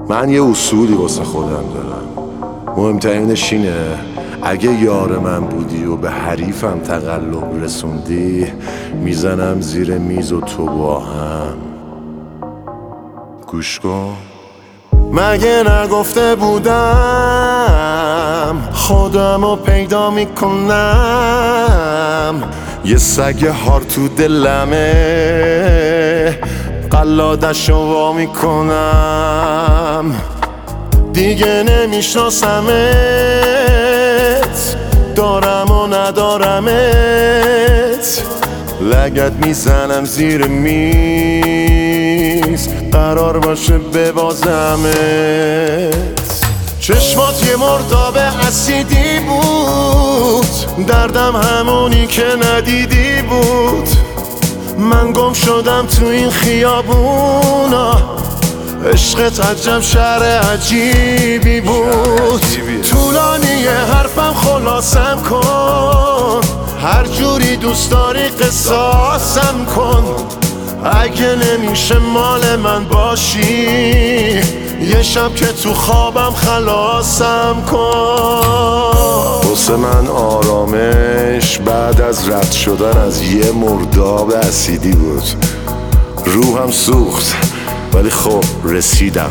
من یه اصولی واسه خودم دارم، مهمترینش اینه اگه یار من بودی و به حریفم تقلب رسوندی، میزنم زیر میز و تو با هم. گوش کن، مگه نگفته بودم خودمو پیدا میکنم؟ یه سگ هار تو دلمه، قلادشو وا میکنم. دیگه نمیشناسمت، دارم و ندارمت، لگد میزنم زیر میز، قرار باشه ببازمت. چشمات یه مرداب اسیدی بود، دردم همونی که ندیدی بود. من گم شدم تو این خیابونا، عشقت عجب شعر عجیبی بود. طولانی حرفم خلاصم کن، هر جوری دوست داری قصاصم کن. اگه نمیشه مال من باشی، یه شب که تو خوابم خلاصم کن. واسه من آرامش بعد از رد شدن از یه مرداب اسیدی بود. روحم سوخت ولی خب رسیدم.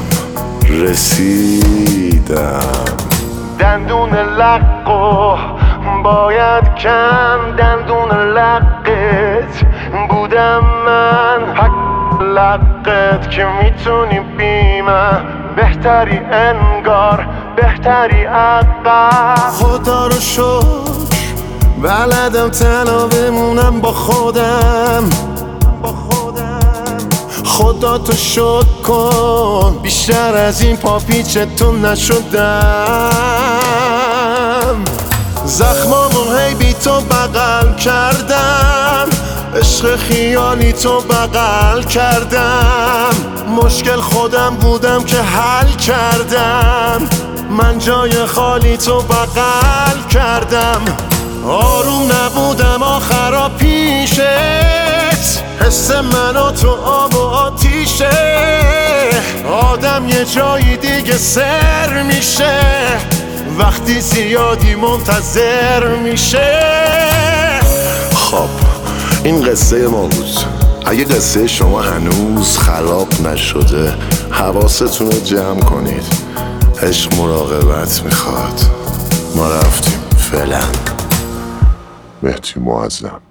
دندون لقو باید کن، دندون لقت بودم من. حق لقت که میتونی بی من، بهتری انگار بهتری عقب. خدا رو شکر بلدم تنها بمونم با خودم. خدا تو شکر کن بیشتر از این پاپیچتون نشدم. زخمامون هی بی تو بغل کردم، عشق خیالی تو بغل کردم. مشکل خودم بودم که حل کردم، من جای خالی تو بغل کردم. آروم نبودم آخرا پیشت، حس من و تو آب و آتیشه. آدم یه جایی دیگه سر میشه، وقتی زیادی منتظر میشه. خب این قصه ما بود. اگه قصه شما هنوز خراب نشده، حواستون رو جمع کنید. عشق مراقبت میخواد. ما رفتیم فعلا. مهدی معظم.